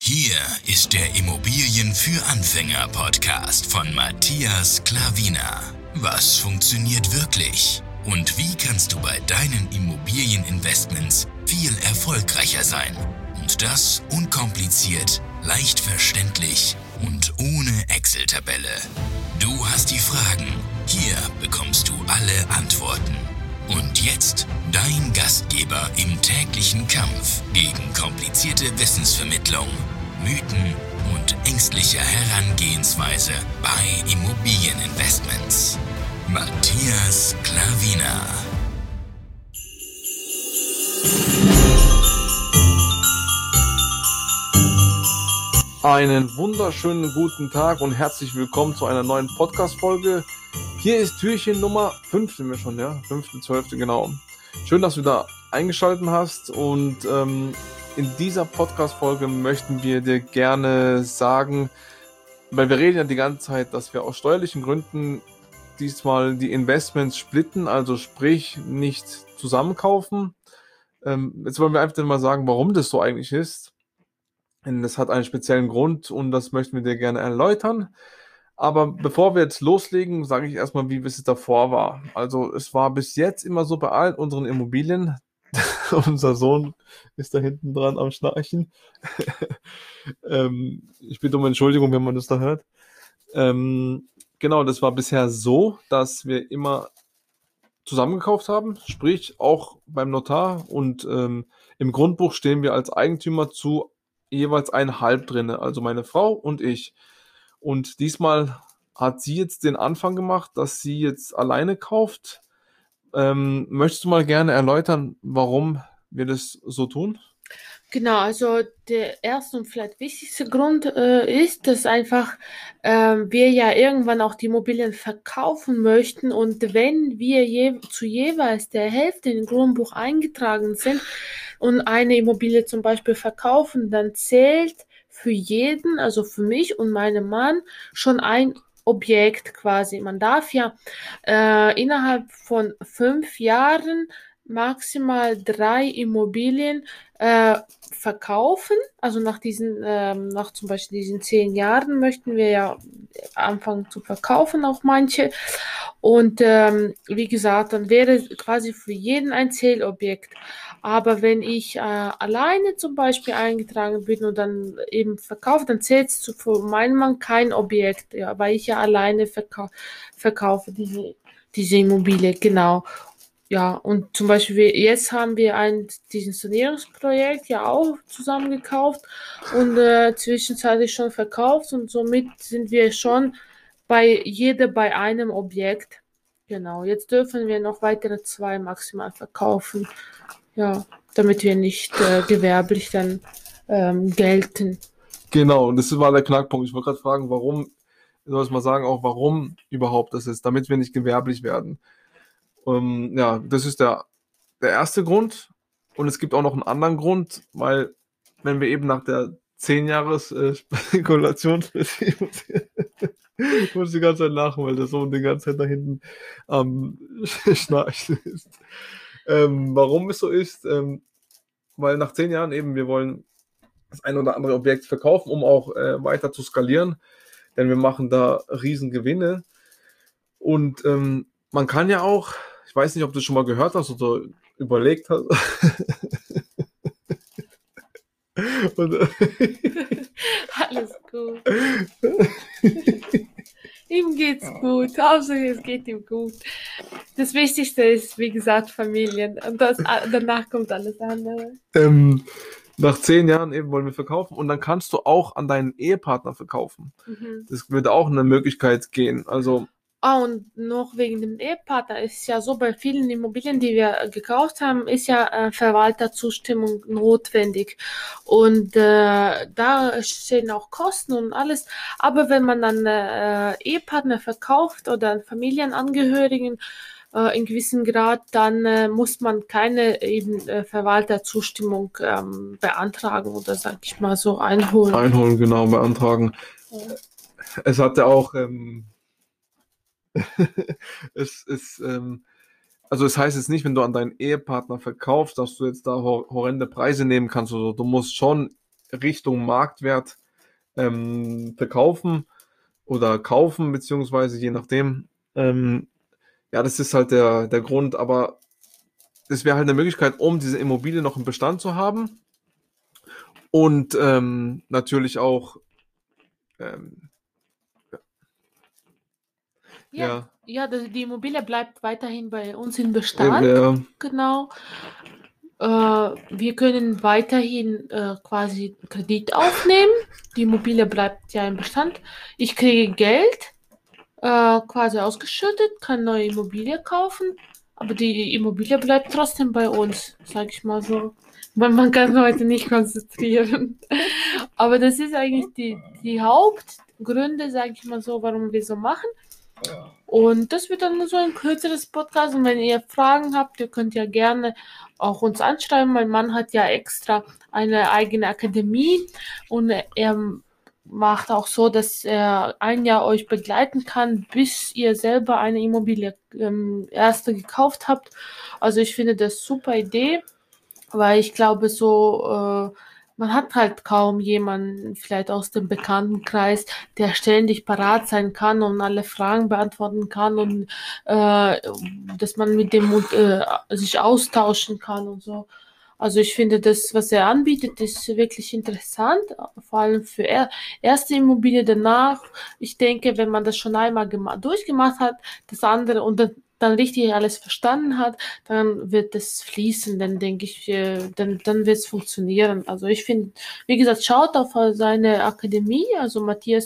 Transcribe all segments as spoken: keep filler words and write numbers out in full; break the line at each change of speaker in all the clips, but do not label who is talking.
Hier ist der Immobilien für Anfänger Podcast von Matthias Klavina. Was funktioniert wirklich? Und wie kannst du bei deinen Immobilieninvestments viel erfolgreicher sein? Und das unkompliziert, leicht verständlich und ohne Excel-Tabelle. Du hast die Fragen, hier bekommst du alle Antworten. Und jetzt dein Gastgeber im täglichen Kampf gegen komplizierte Wissensvermittlung, Mythen und ängstliche Herangehensweise bei Immobilieninvestments. Matthias Klavina.
Einen wunderschönen guten Tag und herzlich willkommen zu einer neuen Podcast-Folge. Hier ist Türchen Nummer fünf, sind wir schon, ja? fünfte, zwölfte, genau. Schön, dass du da eingeschaltet hast und ähm, in dieser Podcast-Folge möchten wir dir gerne sagen, weil wir reden ja die ganze Zeit, dass wir aus steuerlichen Gründen diesmal die Investments splitten, also sprich nicht zusammenkaufen. Ähm, jetzt wollen wir einfach mal sagen, warum das so eigentlich ist. Denn das hat einen speziellen Grund und das möchten wir dir gerne erläutern. Aber bevor wir jetzt loslegen, sage ich erstmal, wie es davor war. Also es war bis jetzt immer so bei allen unseren Immobilien. Unser Sohn ist da hinten dran am Schnarchen. ähm, ich bitte um Entschuldigung, wenn man das da hört. Ähm, genau, das war bisher so, dass wir immer zusammengekauft haben, sprich auch beim Notar. Und ähm, im Grundbuch stehen wir als Eigentümer zu jeweils ein Halb drin, also meine Frau und ich. Und diesmal hat sie jetzt den Anfang gemacht, dass sie jetzt alleine kauft. Ähm, möchtest du mal gerne erläutern, warum wir das so tun?
Genau, also der erste und vielleicht wichtigste Grund äh, ist, dass einfach äh, wir ja irgendwann auch die Immobilien verkaufen möchten und wenn wir je, zu jeweils der Hälfte in Grundbuch eingetragen sind und eine Immobilie zum Beispiel verkaufen, dann zählt für jeden, also für mich und meinen Mann, schon ein Objekt quasi. Man darf ja äh, innerhalb von fünf Jahren maximal drei Immobilien äh, verkaufen. Also nach diesen, ähm, nach zum Beispiel diesen zehn Jahren möchten wir ja anfangen zu verkaufen, auch manche. Und ähm, wie gesagt, dann wäre quasi für jeden ein Zählobjekt. Aber wenn ich äh, alleine zum Beispiel eingetragen bin und dann eben verkaufe, dann zählt es für meinen Mann kein Objekt, ja, weil ich ja alleine verkau- verkaufe diese, diese Immobilie, genau. Ja, und zum Beispiel wir, jetzt haben wir ein, diesen Sanierungsprojekt ja auch zusammen gekauft und äh, zwischenzeitlich schon verkauft und somit sind wir schon bei jeder bei einem Objekt. Genau, jetzt dürfen wir noch weitere zwei maximal verkaufen. Ja, damit wir nicht äh, gewerblich dann ähm, gelten.
Genau, und das war der Knackpunkt. Ich wollte gerade fragen, warum, soll ich mal sagen, auch warum überhaupt das ist, damit wir nicht gewerblich werden. Ähm, ja, das ist der, der erste Grund. Und es gibt auch noch einen anderen Grund, weil wenn wir eben nach der zehn Jahres äh, Spekulation, ich muss, ich muss die ganze Zeit lachen, weil der Sohn die ganze Zeit da hinten am Schnarchen ist. Ähm, warum es so ist, ähm, weil nach zehn Jahren eben, wir wollen das ein oder andere Objekt verkaufen, um auch äh, weiter zu skalieren, denn wir machen da riesen Gewinne. Und ähm, man kann ja auch, ich weiß nicht, ob du schon mal gehört hast oder überlegt hast. Und,
Alles gut. Ihm geht's gut. Hauptsache es geht ihm gut. Das Wichtigste ist, wie gesagt, Familien. Und das, danach kommt alles andere.
ähm, nach zehn Jahren eben wollen wir verkaufen und dann kannst du auch an deinen Ehepartner verkaufen.
Mhm.
Das würde auch eine Möglichkeit gehen. Also
Ah, und noch wegen dem Ehepartner ist ja so, bei vielen Immobilien, die wir gekauft haben, ist ja äh, Verwalterzustimmung notwendig. Und äh, da stehen auch Kosten und alles. Aber wenn man dann äh, Ehepartner verkauft oder einen Familienangehörigen äh, in gewissem Grad, dann äh, muss man keine eben äh, Verwalterzustimmung ähm, beantragen oder, sag ich mal, so einholen.
einholen, genau, beantragen.
Ja.
Es hat ja auch ähm, es ist, ähm, also es heißt jetzt nicht, wenn du an deinen Ehepartner verkaufst, dass du jetzt da hor horrende Preise nehmen kannst oder so. Du musst schon Richtung Marktwert ähm, verkaufen oder kaufen, beziehungsweise je nachdem. Ähm, ja, das ist halt der, der Grund, aber es wäre halt eine Möglichkeit, um diese Immobilie noch im Bestand zu haben und ähm, natürlich auch, ähm,
Ja,
ja,
ja, das, die Immobilie bleibt weiterhin bei uns in
eben,
Bestand.
ja,
Genau. Äh, wir können weiterhin äh, quasi Kredit aufnehmen. Die Immobilie bleibt ja im Bestand. Ich kriege Geld äh, quasi ausgeschüttet, kann neue Immobilie kaufen, aber die Immobilie bleibt trotzdem bei uns, sag ich mal so. Weil man kann heute nicht konzentrieren. Aber das ist eigentlich die, die Hauptgründe, sag ich mal so, warum wir so machen. Und das wird dann so ein kürzeres Podcast. Und wenn ihr Fragen habt, ihr könnt ja gerne auch uns anschreiben. Mein Mann hat ja extra eine eigene Akademie und er macht auch so, dass er ein Jahr euch begleiten kann, bis ihr selber eine Immobilie ähm, erste gekauft habt. Also ich finde das super Idee, weil ich glaube so, äh, man hat halt kaum jemanden, vielleicht aus dem Bekanntenkreis, der ständig parat sein kann und alle Fragen beantworten kann und äh, dass man mit dem äh, sich austauschen kann und so. Also ich finde das, was er anbietet, ist wirklich interessant, vor allem für er erste Immobilie danach. Ich denke, wenn man das schon einmal gema- durchgemacht hat, das andere und dann, dann richtig alles verstanden hat, dann wird es fließen, dann denke ich, äh, dann, dann wird es funktionieren. Also ich finde, wie gesagt, schaut auf seine Akademie, also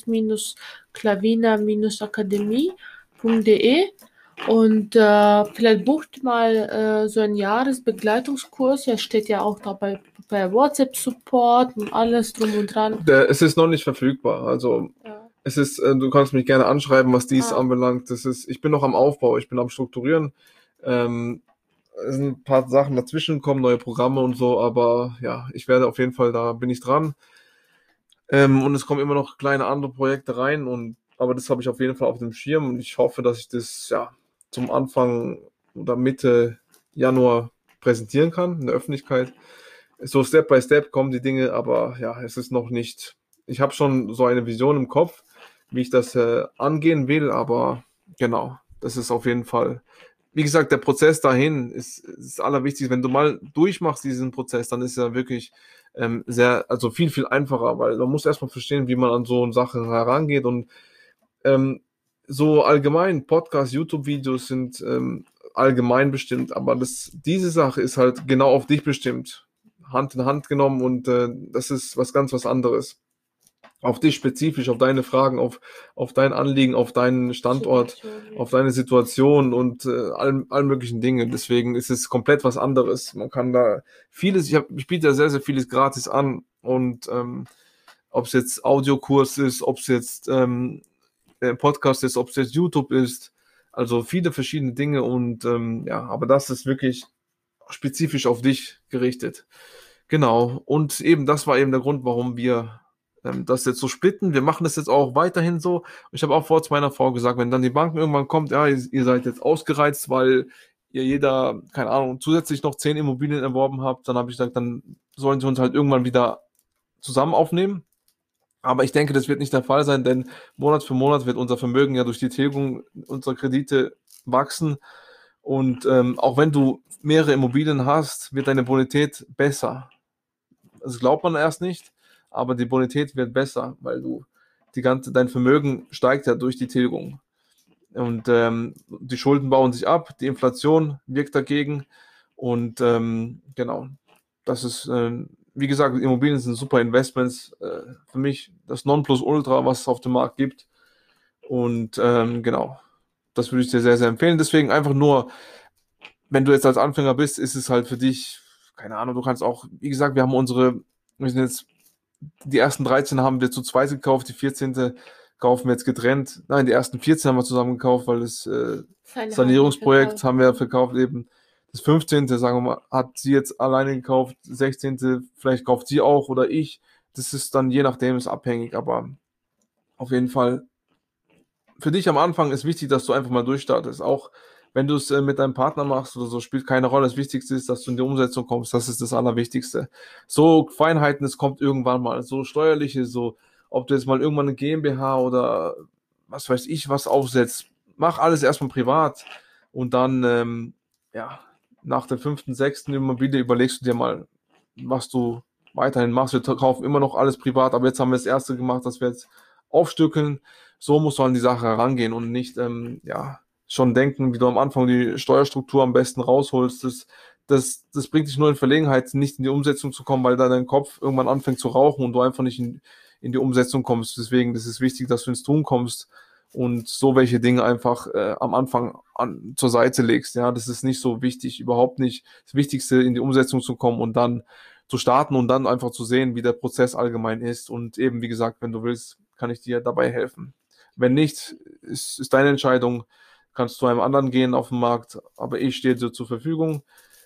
matthias-klavina-akademie punkt de und äh, vielleicht bucht mal äh, so einen Jahresbegleitungskurs. Er steht ja auch dabei bei WhatsApp-Support und alles drum und dran.
der, es ist noch nicht verfügbar, also
Ja.
es ist, äh, du kannst mich gerne anschreiben, was dies
Ah.
anbelangt. Das ist, ich bin noch am Aufbau, ich bin am Strukturieren. Ähm, es sind ein paar Sachen dazwischen kommen, neue Programme und so, aber ja, ich werde auf jeden Fall, da bin ich dran. Ähm, und es kommen immer noch kleine andere Projekte rein und aber das habe ich auf jeden Fall auf dem Schirm und ich hoffe, dass ich das ja zum Anfang oder Mitte Januar präsentieren kann in der Öffentlichkeit. So Step by Step kommen die Dinge, aber ja, es ist noch nicht. Ich habe schon so eine Vision im Kopf, wie ich das äh, angehen will, aber genau, das ist auf jeden Fall. Wie gesagt, der Prozess dahin ist, ist das Allerwichtigste. Wenn du mal durchmachst diesen Prozess, dann ist er wirklich ähm, sehr, also viel, viel einfacher, weil man muss erstmal verstehen, wie man an so Sachen herangeht und ähm, so allgemein, Podcasts, YouTube-Videos sind ähm, allgemein bestimmt, aber das, diese Sache ist halt genau auf dich bestimmt, Hand in Hand genommen und äh, das ist was ganz was anderes. Auf dich spezifisch, auf deine Fragen, auf, auf dein Anliegen, auf deinen Standort,
Situation, ja.
auf deine Situation und äh, allen, allen möglichen Dingen. Deswegen ist es komplett was anderes. Man kann da vieles, ich, hab, ich biete da sehr, sehr vieles gratis an und ähm, ob es jetzt Audiokurs ist, ob es jetzt ähm, äh, Podcast ist, ob es jetzt YouTube ist, also viele verschiedene Dinge und ähm, ja, aber das ist wirklich spezifisch auf dich gerichtet. Genau, und eben das war eben der Grund, warum wir ähm, das jetzt so splitten. Wir machen das jetzt auch weiterhin so. Ich habe auch vor zu meiner Frau gesagt, wenn dann die Banken irgendwann kommt, ja, ihr, ihr seid jetzt ausgereizt, weil ihr jeder, keine Ahnung, zusätzlich noch zehn Immobilien erworben habt, dann habe ich gesagt, dann sollen sie uns halt irgendwann wieder zusammen aufnehmen. Aber ich denke, das wird nicht der Fall sein, denn Monat für Monat wird unser Vermögen ja durch die Tilgung unserer Kredite wachsen. Und ähm, auch wenn du mehrere Immobilien hast, wird deine Bonität besser. Das glaubt man erst nicht, aber die Bonität wird besser, weil du die ganze, dein Vermögen steigt ja durch die Tilgung. Und ähm, die Schulden bauen sich ab, die Inflation wirkt dagegen. Und ähm, genau, das ist, äh, wie gesagt, Immobilien sind super Investments. Äh, für mich das Nonplusultra, was es auf dem Markt gibt. Und ähm, genau, das würde ich dir sehr, sehr empfehlen. Deswegen einfach nur, wenn du jetzt als Anfänger bist, ist es halt für dich, keine Ahnung, du kannst auch, wie gesagt, wir haben unsere, wir sind jetzt, die ersten dreizehn haben wir zu zweit gekauft, die vierzehnte kaufen wir jetzt getrennt. Nein, die ersten vierzehn haben wir zusammen gekauft, weil das äh,
Seine
Sanierungsprojekt
Hand
haben wir verkauft eben. Das fünfzehnte, sagen wir mal, hat sie jetzt alleine gekauft, sechzehnte vielleicht kauft sie auch oder ich. Das ist dann je nachdem, ist abhängig, aber auf jeden Fall für dich am Anfang ist wichtig, dass du einfach mal durchstartest. Auch wenn du es äh, mit deinem Partner machst oder so, spielt keine Rolle. Das Wichtigste ist, dass du in die Umsetzung kommst. Das ist das Allerwichtigste. So Feinheiten, es kommt irgendwann mal. So steuerliche, so, ob du jetzt mal irgendwann eine GmbH oder was weiß ich was aufsetzt. Mach alles erstmal privat und dann, ähm, ja, nach der fünften, sechsten Immobilie überlegst du dir mal, was du weiterhin machst. Wir kaufen immer noch alles privat, aber jetzt haben wir das erste gemacht, dass wir jetzt aufstückeln. So musst du an die Sache herangehen und nicht, ähm, ja, schon denken, wie du am Anfang die Steuerstruktur am besten rausholst. Das, das, das bringt dich nur in Verlegenheit, nicht in die Umsetzung zu kommen, weil da dein Kopf irgendwann anfängt zu rauchen und du einfach nicht in, in die Umsetzung kommst. Deswegen das ist wichtig, dass du ins Tun kommst und so welche Dinge einfach äh, am Anfang an, zur Seite legst. Ja, das ist nicht so wichtig, überhaupt nicht. Das Wichtigste, in die Umsetzung zu kommen und dann zu starten und dann einfach zu sehen, wie der Prozess allgemein ist. Und eben, wie gesagt, wenn du willst, kann ich dir dabei helfen. Wenn nicht, ist, ist deine Entscheidung, kannst zu einem anderen gehen auf dem Markt, aber ich stehe dir zur Verfügung.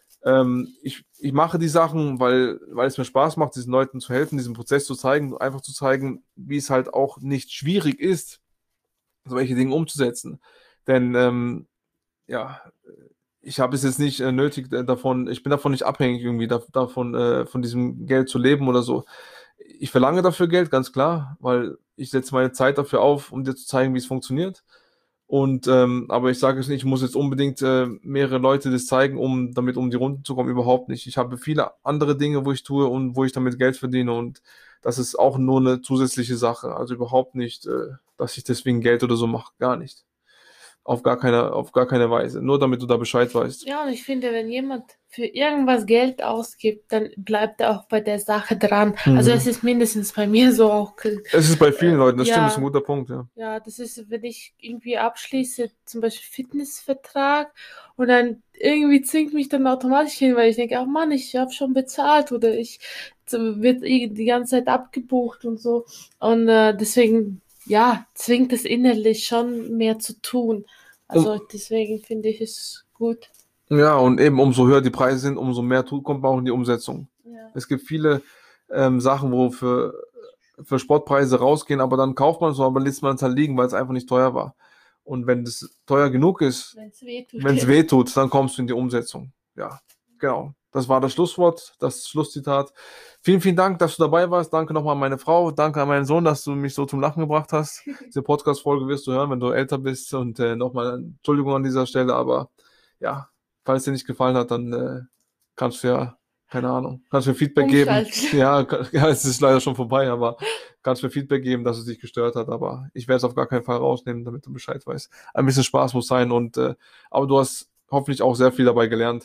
Ähm, ich, ich mache die Sachen, weil, weil es mir Spaß macht, diesen Leuten zu helfen, diesen Prozess zu zeigen, einfach zu zeigen, wie es halt auch nicht schwierig ist, solche Dinge umzusetzen. Denn ähm, ja, ich habe es jetzt nicht äh, nötig äh, davon, ich bin davon nicht abhängig irgendwie da, davon, äh, von diesem Geld zu leben oder so. Ich verlange dafür Geld, ganz klar, weil ich setze meine Zeit dafür auf, um dir zu zeigen, wie es funktioniert. Und ähm, aber ich sage es nicht, ich muss jetzt unbedingt äh, mehrere Leute das zeigen, um damit um die Runden zu kommen, überhaupt nicht. Ich habe viele andere Dinge, wo ich tue und wo ich damit Geld verdiene und das ist auch nur eine zusätzliche Sache. Also überhaupt nicht, äh, dass ich deswegen Geld oder so mache, gar nicht. Auf gar keine, auf gar keine Weise. Nur damit du da Bescheid weißt.
Ja, und ich finde, wenn jemand für irgendwas Geld ausgibt, dann bleibt er auch bei der Sache dran. Also
Mhm.
es ist mindestens bei mir so auch.
Es ist bei vielen
äh,
Leuten, das stimmt, das ist ein
ja,
guter Punkt, ja.
ja, das ist, wenn ich irgendwie abschließe, zum Beispiel Fitnessvertrag und dann irgendwie zwingt mich dann automatisch hin, weil ich denke, ach Mann, ich habe schon bezahlt oder ich wird die ganze Zeit abgebucht und so. Und äh, deswegen, ja, zwingt es innerlich schon mehr zu tun. Also
Um,
deswegen finde ich es gut.
ja, und eben umso höher die Preise sind, umso mehr tut, kommt man auch in die Umsetzung.
Ja.
Es gibt viele ähm, Sachen, wo für, für Sportpreise rausgehen, aber dann kauft man es, aber lässt man es halt liegen, weil es einfach nicht teuer war. Und wenn das teuer genug ist,
Wenn es weh tut.
wenn es weh tut, dann kommst du in die Umsetzung. Ja, genau. Das war das Schlusswort, das Schlusszitat. Vielen, vielen Dank, dass du dabei warst. Danke nochmal an meine Frau. Danke an meinen Sohn, dass du mich so zum Lachen gebracht hast. Diese Podcast-Folge wirst du hören, wenn du älter bist. Und äh, nochmal Entschuldigung an dieser Stelle, aber ja, falls dir nicht gefallen hat, dann äh, kannst du ja, keine Ahnung, kannst du mir Feedback geben.
Umschalten.
Ja, kann, ja, es ist leider schon vorbei, aber kannst mir Feedback geben, dass es dich gestört hat. Aber ich werde es auf gar keinen Fall rausnehmen, damit du Bescheid weißt. Ein bisschen Spaß muss sein und äh, aber du hast hoffentlich auch sehr viel dabei gelernt,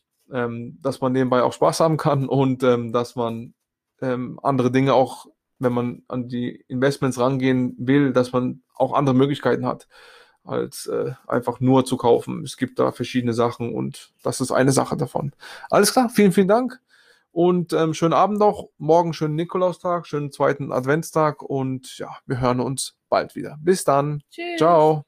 ähm, dass man nebenbei auch Spaß haben kann und ähm, dass man ähm, andere Dinge auch, wenn man an die Investments rangehen will, dass man auch andere Möglichkeiten hat, als äh, einfach nur zu kaufen. Es gibt da verschiedene Sachen und das ist eine Sache davon. Alles klar, vielen, vielen Dank und ähm, schönen Abend noch. Morgen schönen Nikolaustag, schönen zweiten Adventstag und ja, wir hören uns bald wieder. Bis dann.
Tschüss.
Ciao.